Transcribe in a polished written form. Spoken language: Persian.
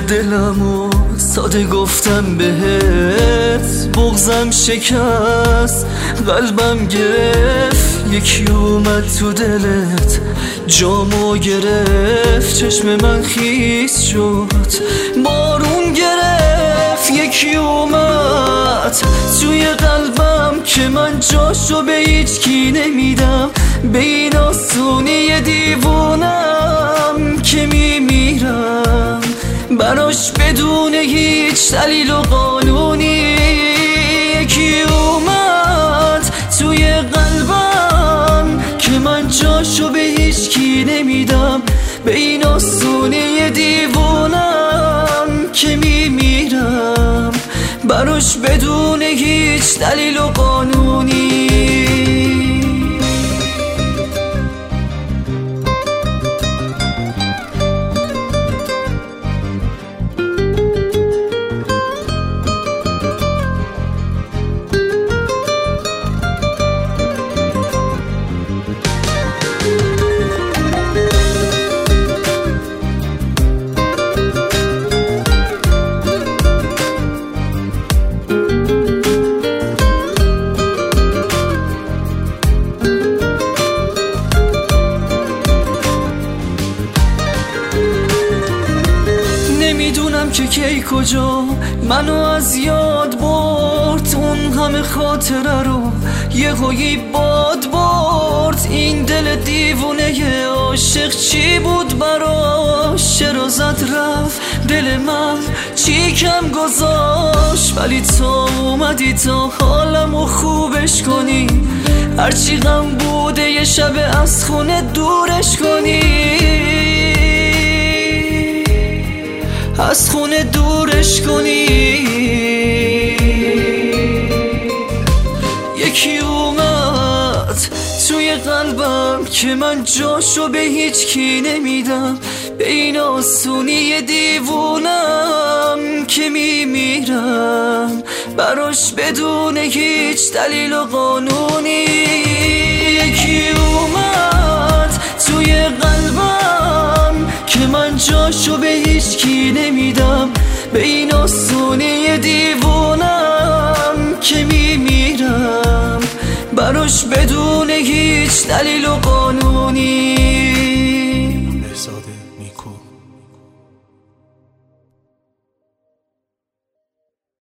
دلمو ساده گفتم بهت، بغضم شکست قلبم گرفت. یکی اومد تو دلت جامو گرفت، چشم من خیس شد بارون گرفت. یکی اومد توی قلبم که من جاشو به هیچ کی نمیدم، به این آسونی دیوونم که میمیرم براش بدون هیچ دلیل و قانونی. یکی اومد توی قلبم که من جاشو به هیچ کی نمیدم، به این آسونی دیوونم که میمیرم براش بدون هیچ دلیل و قانونی. نمیدونم که کی کجا منو از یاد برد، اون همه خاطره رو یهویی باد برد. این دل دیوونه عاشق چی بود براش، چرا زد رفت دل من چی کم گذاشت. ولی تا اومدی تا حالمو خوبش کنی، هرچی غم بوده یه شب از خونه دورش کنی، از خونه دورش کنی. یکی اومد توی قلبم که من جاشو به هیچ کی نمیدم، به این آسونی دیوونم که میمیرم براش بدون هیچ دلیل و قانونی. یکی اومد توی قلبم که من جاشو به هیچ کی نمیدم، به این آسونی دیوونم که میمیرم براش بدون هیچ دلیل و قانون.